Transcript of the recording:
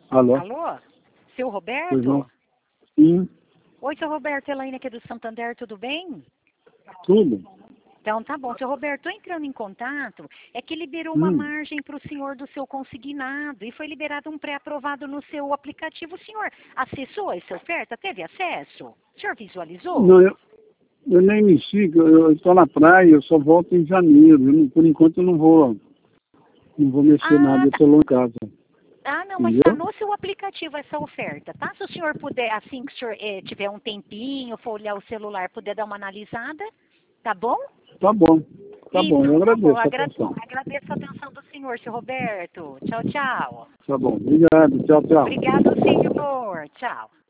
Alô? Alô? Seu Pois não? Roberto? Sim, Oi, seu Roberto, Elaine aqui do Santander, tudo bem? tudo. Então tá bom, seu Roberto, tô entrando em contato, é que liberou uma Hum. margem para o senhor do seu consignado e foi liberado um pré-aprovado no seu aplicativo. O senhor acessou essa oferta? Teve acesso? O senhor visualizou? Não, eu nem me sigo, eu estou na praia, eu só volto em janeiro. Por enquanto eu não vou mexer nada, Ah, eu tá. estou lá em casa. Ah, não, mas está Entendeu? no seu aplicativo essa oferta, tá? Se o senhor puder, assim que o senhor tiver um tempinho, for olhar o celular, puder dar uma analisada, tá bom? Tá bom. Tá bom, eu Então, tá bom. agradeço a atenção. Agradeço a atenção do senhor, seu Roberto. Tchau, tchau. Tá bom, obrigado, tchau, tchau. Obrigado, senhor. Tchau.